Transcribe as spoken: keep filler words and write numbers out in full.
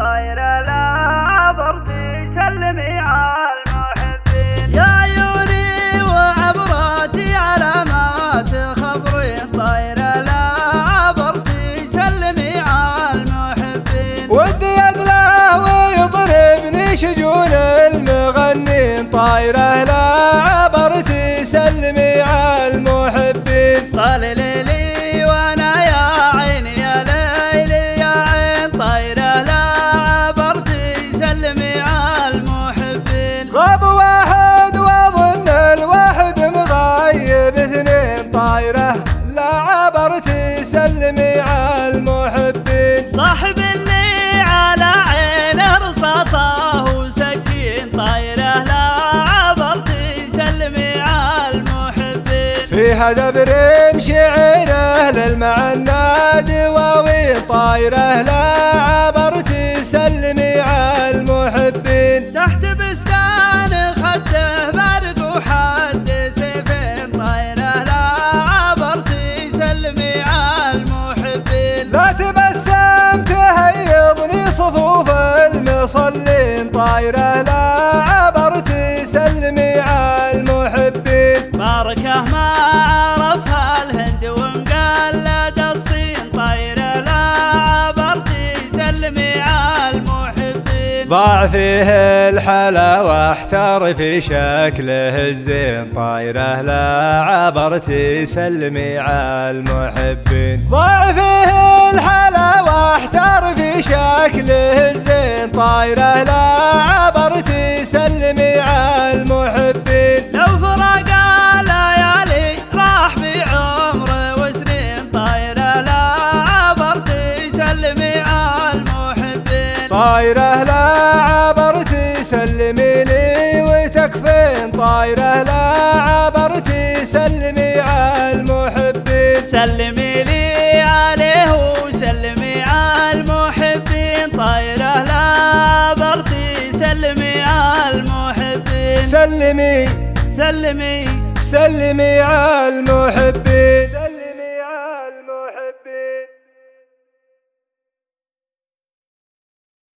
طايرة العبر تسلمي على المحبين. يا عيوني وعبراتي علامات خبرين طايرة العبر تسلمي على المحبين. ودي أدلع ويضربني شجون المغنين طايرة العبر تسلمي على المحبين. طال ليلي وانا يا عيني يا ليلي يا عين طايرة العبر تسلمي على المحبين. غاب واحد واظن الواحد مغايب اثنين طايرة العبر تسلمي على المحبين. صاحب اللي على عين رصاصه وسكين طايرة العبر تسلمي على المحبين. فيها دبر مشعله للمعنى دواوين طايرة العبر تسلمي على المحبين. تحت بستان خده برق وحد سيفين طايرة العبر تسلمي على المحبين. لا تبسم تهيضني صفوف المصلين طايرة العبر تسلمي على المحبين. باركه ما عرفها الهند ومقلد الصين طايرة العبر تسلمي على المحبين. ضاع فيه الحلا واحتار في شكله الزين طايرة العبر تسلمي على المحبين. ضاع فيه الحلا واحتار في شكله الزين طايرة العبر تسلمي على المحبين. لو فراق الليالي راح بعمره وسنين طايرة العبر تسلمي على المحبين. طايرة العبر تسلمي لي وتكفين طايرة العبر تسلمي على المحبين. سلمي لي عليه وسلمي على المحبين طايرة العبر تسلمي على المحبين. سلمي سلمي سلمي على المحبين.